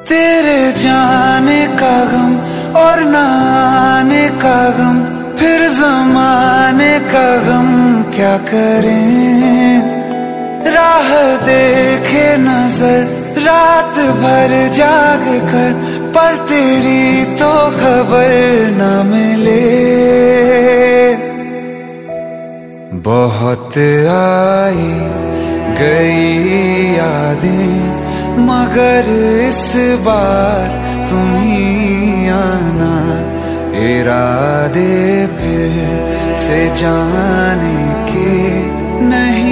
तेरे जाने का गम और न आने का गम, फिर जमाने का गम क्या करें। राह देखे नजर रात भर जाग कर, पर तेरी तो खबर न मिले। बहुत आई गई यादें, मगर इस बार तुम ही आना। इरादे फिर से जाने के नहीं